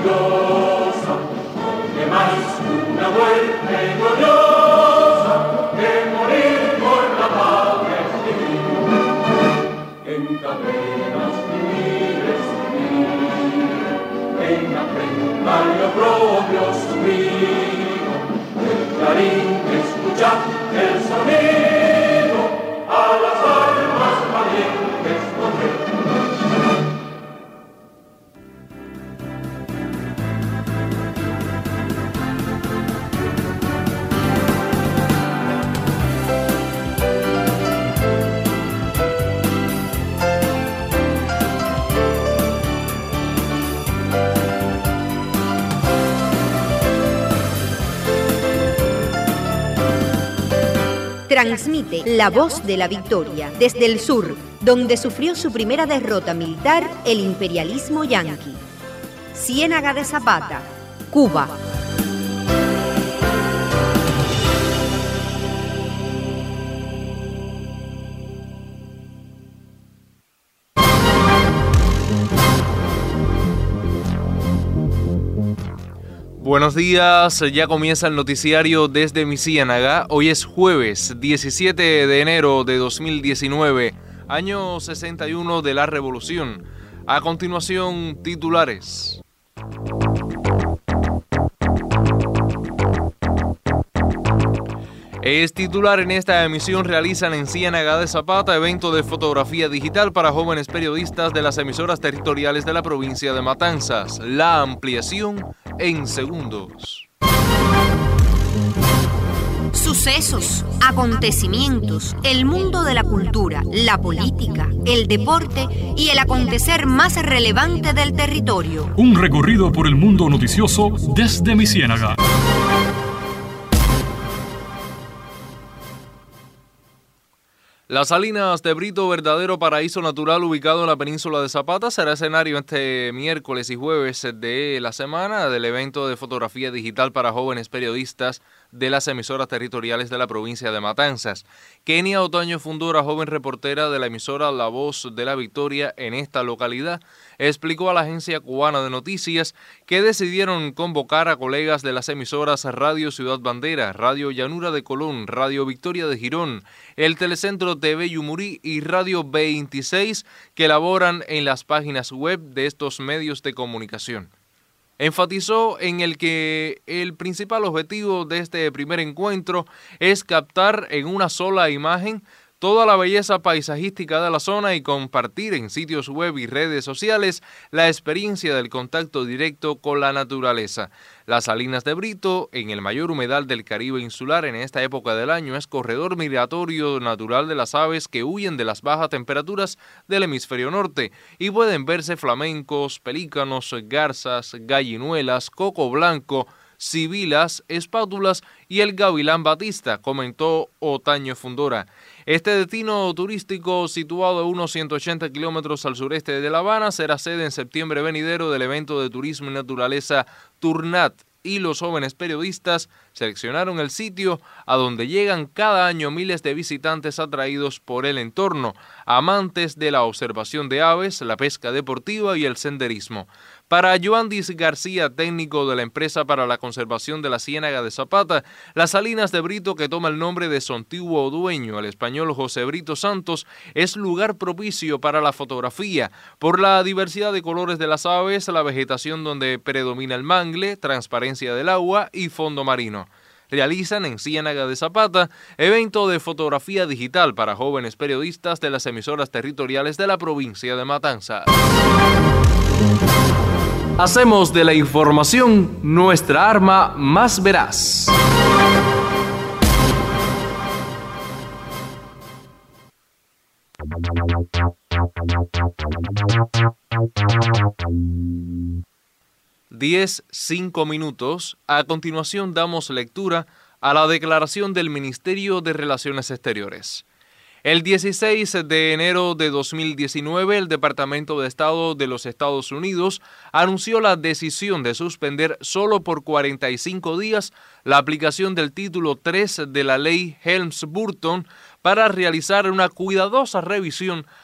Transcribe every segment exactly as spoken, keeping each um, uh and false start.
gloriosa, que más una muerte gloriosa que morir por la patria civil. En cadenas vivir es vivir, en aprender lo propio sufrir, el clarín escuchar el sonido, a las armas valientes correr. Transmite La Voz de la Victoria desde el sur, donde sufrió su primera derrota militar el imperialismo yanqui. Ciénaga de Zapata, Cuba. Buenos días, ya comienza el noticiario desde mi Ciénaga. Hoy es jueves diecisiete de enero de dos mil diecinueve, año sesenta y uno de la Revolución. A continuación, titulares. Es titular en esta emisión: realizan en Ciénaga de Zapata evento de fotografía digital para jóvenes periodistas de las emisoras territoriales de la provincia de Matanzas. La ampliación en segundos. Sucesos, acontecimientos, el mundo de la cultura, la política, el deporte y el acontecer más relevante del territorio. Un recorrido por el mundo noticioso desde mi Ciénaga. Las Salinas de Brito, verdadero paraíso natural ubicado en la península de Zapata, será escenario este miércoles y jueves de la semana del evento de fotografía digital para jóvenes periodistas de las emisoras territoriales de la provincia de Matanzas. Kenia Otaño Fundora, joven reportera de la emisora La Voz de la Victoria en esta localidad, explicó a la agencia cubana de noticias que decidieron convocar a colegas de las emisoras Radio Ciudad Bandera, Radio Llanura de Colón, Radio Victoria de Girón, el Telecentro T V Yumurí y Radio veintiséis, que laboran en las páginas web de estos medios de comunicación. Enfatizó en el que el principal objetivo de este primer encuentro es captar en una sola imagen toda la belleza paisajística de la zona y compartir en sitios web y redes sociales la experiencia del contacto directo con la naturaleza. Las Salinas de Brito, en el mayor humedal del Caribe insular en esta época del año, es corredor migratorio natural de las aves que huyen de las bajas temperaturas del hemisferio norte y pueden verse flamencos, pelícanos, garzas, gallinuelas, coco blanco, sibilas, espátulas y el gavilán batista, comentó Otaño Fundora. Este destino turístico, situado a unos ciento ochenta kilómetros al sureste de La Habana, será sede en septiembre venidero del evento de turismo y naturaleza Turnat, y los jóvenes periodistas seleccionaron el sitio a donde llegan cada año miles de visitantes atraídos por el entorno, amantes de la observación de aves, la pesca deportiva y el senderismo. Para Joandis García, técnico de la empresa para la conservación de la Ciénaga de Zapata, las Salinas de Brito, que toma el nombre de su antiguo dueño, el español José Brito Santos, es lugar propicio para la fotografía por la diversidad de colores de las aves, la vegetación donde predomina el mangle, transparencia del agua y fondo marino. Realizan en Ciénaga de Zapata evento de fotografía digital para jóvenes periodistas de las emisoras territoriales de la provincia de Matanzas. Hacemos de la información nuestra arma más veraz. Diez, cinco minutos. A continuación damos lectura a la declaración del Ministerio de Relaciones Exteriores. El dieciséis de enero de dos mil diecinueve, el Departamento de Estado de los Estados Unidos anunció la decisión de suspender solo por cuarenta y cinco días la aplicación del título tres de la ley Helms-Burton para realizar una cuidadosa revisión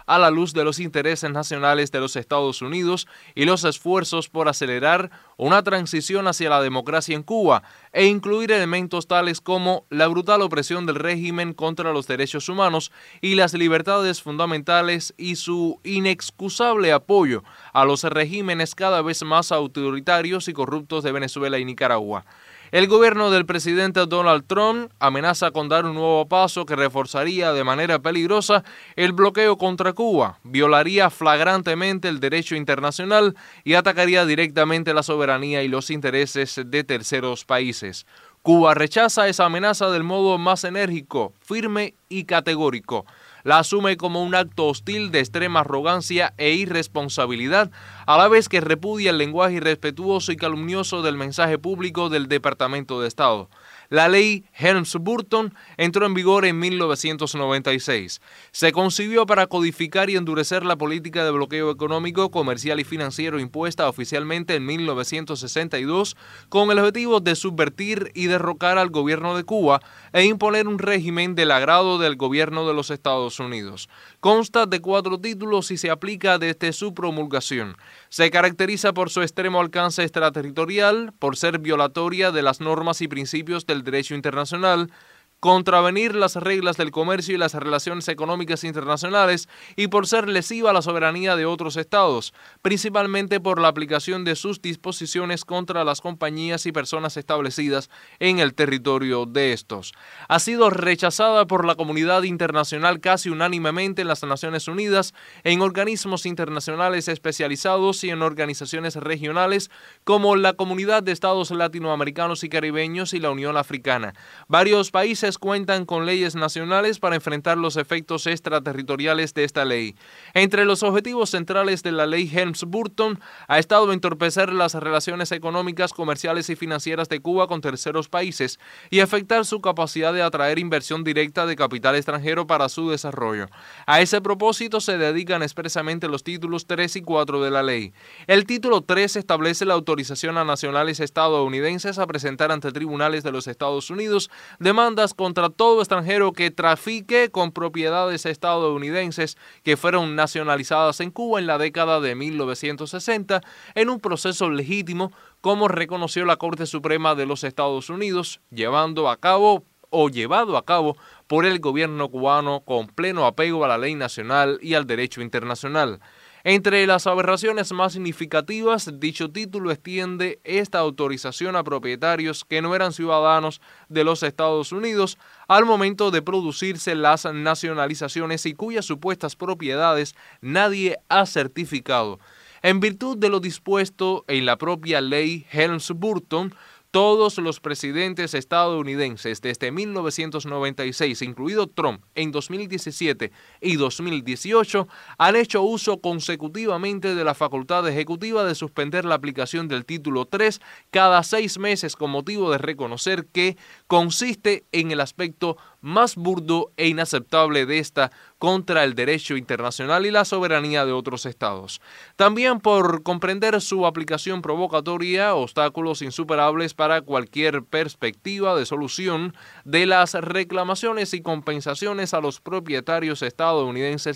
a la luz de los intereses nacionales de los Estados Unidos y los esfuerzos por acelerar una transición hacia la democracia en Cuba e incluir elementos tales como la brutal opresión del régimen contra los derechos humanos y las libertades fundamentales y su inexcusable apoyo a los regímenes cada vez más autoritarios y corruptos de Venezuela y Nicaragua. El gobierno del presidente Donald Trump amenaza con dar un nuevo paso que reforzaría de manera peligrosa el bloqueo contra Cuba, violaría flagrantemente el derecho internacional y atacaría directamente la soberanía y los intereses de terceros países. Cuba rechaza esa amenaza del modo más enérgico, firme y categórico. La asume como un acto hostil de extrema arrogancia e irresponsabilidad, a la vez que repudia el lenguaje irrespetuoso y calumnioso del mensaje público del Departamento de Estado. La ley Helms-Burton entró en vigor en mil novecientos noventa y seis. Se concibió para codificar y endurecer la política de bloqueo económico, comercial y financiero impuesta oficialmente en mil novecientos sesenta y dos con el objetivo de subvertir y derrocar al gobierno de Cuba e imponer un régimen del agrado del gobierno de los Estados Unidos. Consta de cuatro títulos y se aplica desde su promulgación. Se caracteriza por su extremo alcance extraterritorial, por ser violatoria de las normas y principios del derecho internacional, contravenir las reglas del comercio y las relaciones económicas internacionales y por ser lesiva a la soberanía de otros estados, principalmente por la aplicación de sus disposiciones contra las compañías y personas establecidas en el territorio de estos. Ha sido rechazada por la comunidad internacional casi unánimemente en las Naciones Unidas, en organismos internacionales especializados y en organizaciones regionales como la Comunidad de Estados Latinoamericanos y Caribeños y la Unión Africana. Varios países cuentan con leyes nacionales para enfrentar los efectos extraterritoriales de esta ley. Entre los objetivos centrales de la ley Helms-Burton ha estado entorpecer las relaciones económicas, comerciales y financieras de Cuba con terceros países y afectar su capacidad de atraer inversión directa de capital extranjero para su desarrollo. A ese propósito se dedican expresamente los títulos tres y cuatro de la ley. El título tres establece la autorización a nacionales estadounidenses a presentar ante tribunales de los Estados Unidos demandas contra todo extranjero que trafique con propiedades estadounidenses que fueron nacionalizadas en Cuba en la década de mil novecientos sesenta en un proceso legítimo, como reconoció la Corte Suprema de los Estados Unidos, llevando a cabo o llevado a cabo por el gobierno cubano con pleno apego a la ley nacional y al derecho internacional. Entre las aberraciones más significativas, dicho título extiende esta autorización a propietarios que no eran ciudadanos de los Estados Unidos al momento de producirse las nacionalizaciones y cuyas supuestas propiedades nadie ha certificado. En virtud de lo dispuesto en la propia ley Helms-Burton, todos los presidentes estadounidenses desde mil novecientos noventa y seis, incluido Trump en dos mil diecisiete y dos mil dieciocho, han hecho uso consecutivamente de la facultad ejecutiva de suspender la aplicación del título tres cada seis meses con motivo de reconocer que consiste en el aspecto más burdo e inaceptable de esta contra el derecho internacional y la soberanía de otros estados. También por comprender su aplicación provocatoria, obstáculos insuperables para cualquier perspectiva de solución de las reclamaciones y compensaciones a los propietarios estadounidenses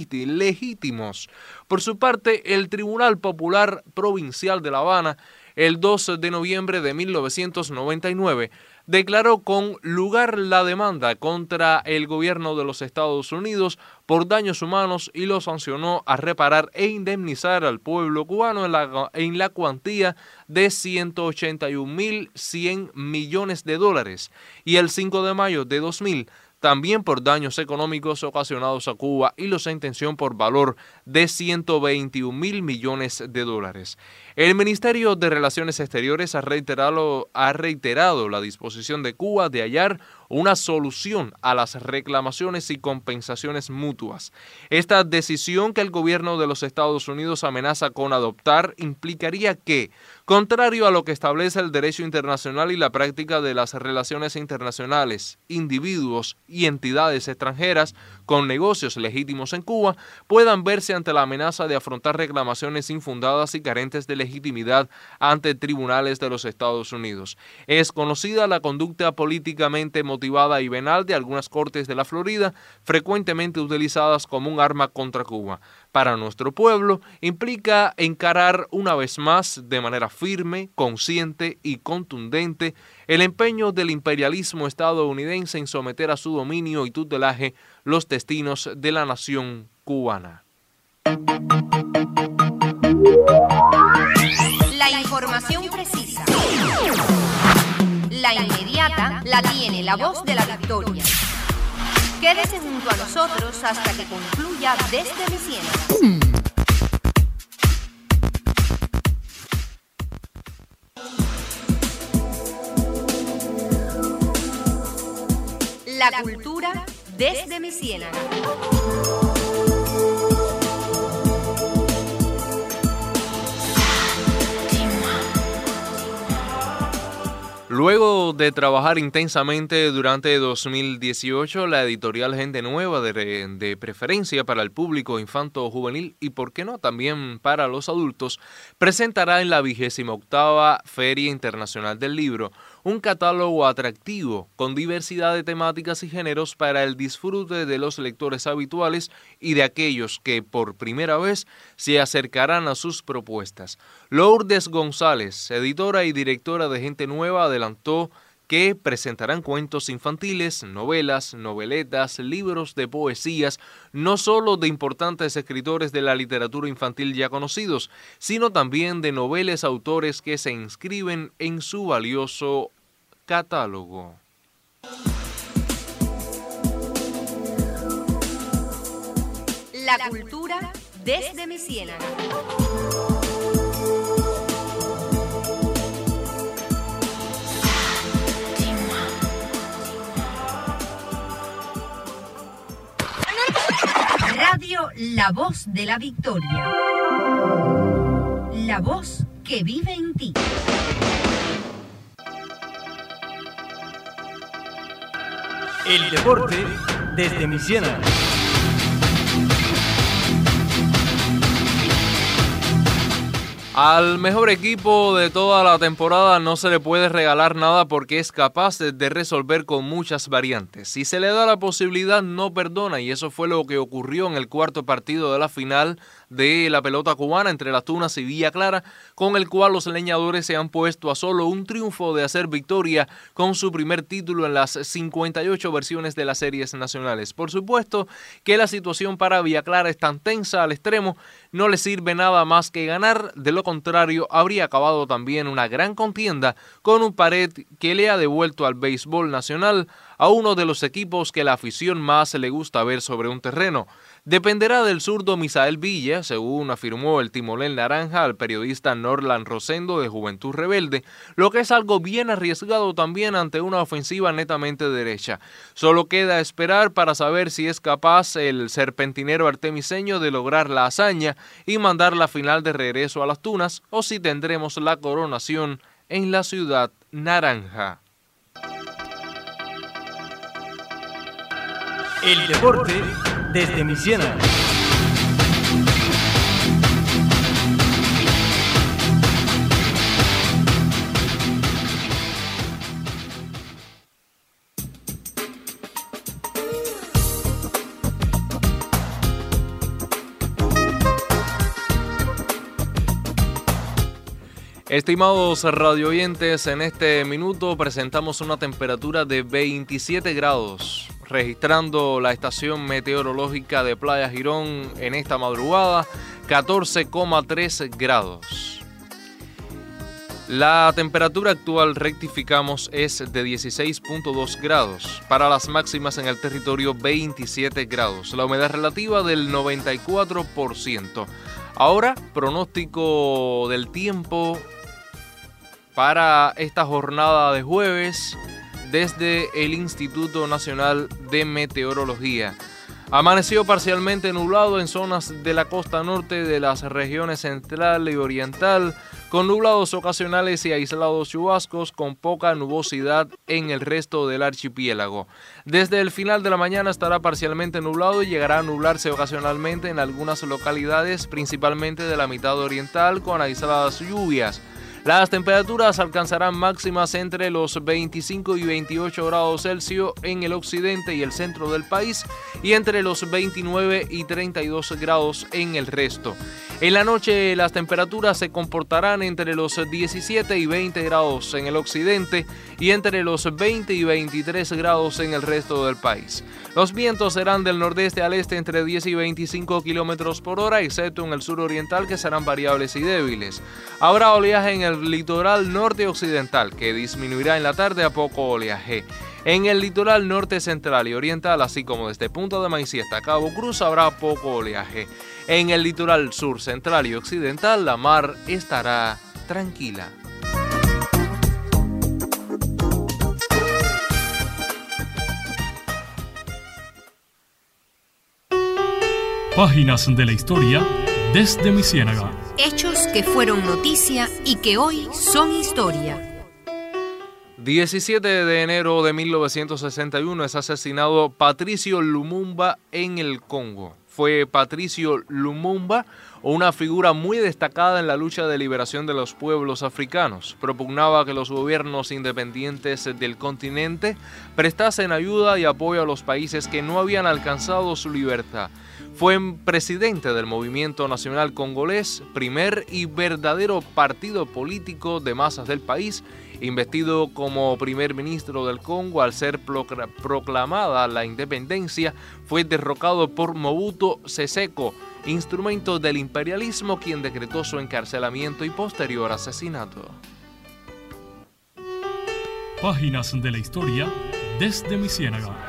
legítimos. Por su parte, el Tribunal Popular Provincial de La Habana, el dos de noviembre de mil novecientos noventa y nueve, declaró con lugar la demanda contra el gobierno de los Estados Unidos por daños humanos y lo sancionó a reparar e indemnizar al pueblo cubano en la, en la cuantía de ciento ochenta y un mil cien millones de dólares. Y el cinco de mayo de dos mil, también por daños económicos ocasionados a Cuba y lo sentenció por valor de ciento veintiún mil millones de dólares. El Ministerio de Relaciones Exteriores ha reiterado, ha reiterado la disposición de Cuba de hallar una solución a las reclamaciones y compensaciones mutuas. Esta decisión que el gobierno de los Estados Unidos amenaza con adoptar implicaría que, contrario a lo que establece el derecho internacional y la práctica de las relaciones internacionales, individuos y entidades extranjeras con negocios legítimos en Cuba puedan verse pronunciarse ante la amenaza de afrontar reclamaciones infundadas y carentes de legitimidad ante tribunales de los Estados Unidos. Es conocida la conducta políticamente motivada y venal de algunas cortes de la Florida, frecuentemente utilizadas como un arma contra Cuba. Para nuestro pueblo, implica encarar una vez más, de manera firme, consciente y contundente, el empeño del imperialismo estadounidense en someter a su dominio y tutelaje los destinos de la nación cubana. La información precisa, la inmediata, la tiene la voz de la victoria. Quédese junto a nosotros hasta que concluya Desde mi Ciénaga. La cultura desde mi ciénaga. Luego de trabajar intensamente durante dos mil dieciocho, la editorial Gente Nueva, de, de preferencia para el público infanto-juvenil y, por qué no, también para los adultos, presentará en la vigésima octava Feria Internacional del Libro un catálogo atractivo con diversidad de temáticas y géneros para el disfrute de los lectores habituales y de aquellos que por primera vez se acercarán a sus propuestas. Lourdes González, editora y directora de Gente Nueva, adelantó que presentarán cuentos infantiles, novelas, noveletas, libros de poesías, no solo de importantes escritores de la literatura infantil ya conocidos, sino también de noveles autores que se inscriben en su valioso catálogo. La cultura desde mi ciénaga. Radio La Voz de la Victoria. La voz que vive en ti. El deporte desde mi ciénaga. Al mejor equipo de toda la temporada no se le puede regalar nada porque es capaz de resolver con muchas variantes. Si se le da la posibilidad, no perdona, y eso fue lo que ocurrió en el cuarto partido de la final de la pelota cubana entre Las Tunas y Villa Clara, con el cual los leñadores se han puesto a solo un triunfo de hacer victoria con su primer título en las cincuenta y ocho versiones de las series nacionales. Por supuesto que la situación para Villa Clara es tan tensa al extremo, no le sirve nada más que ganar, de lo contrario habría acabado también una gran contienda con un pared que le ha devuelto al béisbol nacional a uno de los equipos que la afición más le gusta ver sobre un terreno. Dependerá del zurdo Misael Villa, según afirmó el timonel naranja al periodista Norland Rosendo de Juventud Rebelde, lo que es algo bien arriesgado también ante una ofensiva netamente derecha. Solo queda esperar para saber si es capaz el serpentinero artemiseño de lograr la hazaña y mandar la final de regreso a Las Tunas, o si tendremos la coronación en la ciudad naranja. El deporte desde mi ciénaga. Estimados radioyentes, en este minuto presentamos una temperatura de veintisiete grados, registrando la estación meteorológica de Playa Girón en esta madrugada, catorce coma tres grados. La temperatura actual, rectificamos, es de dieciséis punto dos grados. Para las máximas en el territorio, veintisiete grados. La humedad relativa del noventa y cuatro por ciento. Ahora, pronóstico del tiempo para esta jornada de jueves desde el Instituto Nacional de Meteorología. Amaneció parcialmente nublado en zonas de la costa norte de las regiones central y oriental, con nublados ocasionales y aislados chubascos con poca nubosidad en el resto del archipiélago. Desde el final de la mañana estará parcialmente nublado y llegará a nublarse ocasionalmente en algunas localidades, principalmente de la mitad oriental, con aisladas lluvias. Las temperaturas alcanzarán máximas entre los veinticinco y veintiocho grados Celsius en el occidente y el centro del país y entre los veintinueve y treinta y dos grados en el resto. En la noche las temperaturas se comportarán entre los diecisiete y veinte grados en el occidente y entre los veinte y veintitrés grados en el resto del país. Los vientos serán del nordeste al este entre diez y veinticinco kilómetros por hora, excepto en el sur oriental, que serán variables y débiles. Habrá oleaje en el litoral norte occidental, que disminuirá en la tarde a poco oleaje. En el litoral norte central y oriental, así como desde Punta de Maicí hasta Cabo Cruz, habrá poco oleaje. En el litoral sur central y occidental, la mar estará tranquila. Páginas de la historia desde mi ciénaga. Hechos que fueron noticia y que hoy son historia. diecisiete de enero de mil novecientos sesenta y uno es asesinado Patricio Lumumba en el Congo. Fue Patricio Lumumba una figura muy destacada en la lucha de liberación de los pueblos africanos. Propugnaba que los gobiernos independientes del continente prestasen ayuda y apoyo a los países que no habían alcanzado su libertad. Fue presidente del Movimiento Nacional Congolés, primer y verdadero partido político de masas del país, investido como primer ministro del Congo al ser proclamada la independencia. Fue derrocado por Mobutu Sese Seko, instrumento del imperialismo, quien decretó su encarcelamiento y posterior asesinato. Páginas de la historia desde mi ciénaga.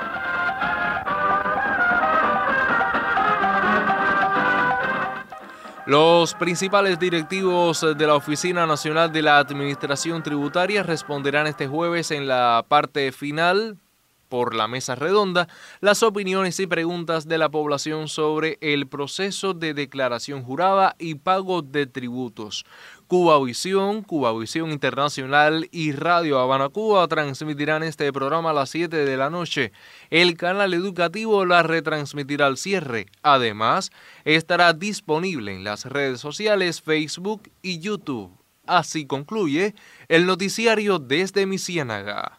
Los principales directivos de la Oficina Nacional de la Administración Tributaria responderán este jueves en la parte final, por la mesa redonda, las opiniones y preguntas de la población sobre el proceso de declaración jurada y pago de tributos. Cubavisión, Cubavisión Internacional y Radio Habana Cuba transmitirán este programa a las siete de la noche. El canal educativo la retransmitirá al cierre. Además, estará disponible en las redes sociales Facebook y YouTube. Así concluye el noticiario desde mi ciénaga.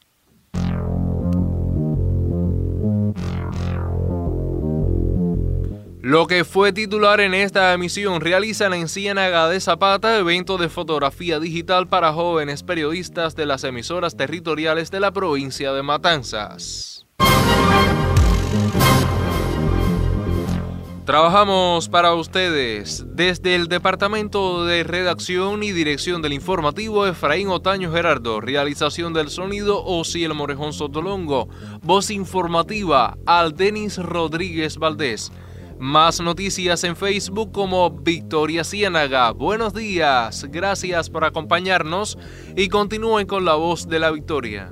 Lo que fue titular en esta emisión: realizan en Ciénaga de Zapata evento de fotografía digital para jóvenes periodistas de las emisoras territoriales de la provincia de Matanzas. Trabajamos para ustedes desde el Departamento de Redacción y Dirección del Informativo, Efraín Otaño Gerardo. Realización del sonido, Osiel Morejón Sotolongo. Voz informativa, Aldenis Rodríguez Valdés. Más noticias en Facebook como Victoria Ciénaga. Buenos días, gracias por acompañarnos y continúen con la voz de la victoria.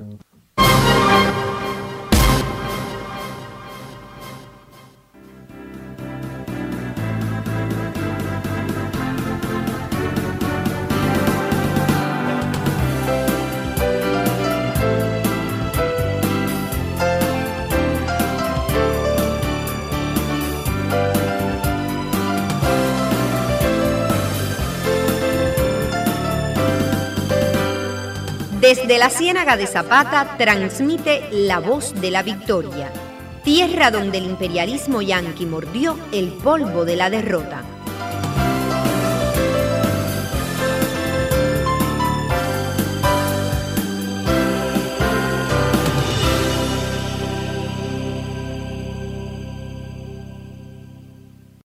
Desde la Ciénaga de Zapata transmite la voz de la victoria, tierra donde el imperialismo yanqui mordió el polvo de la derrota.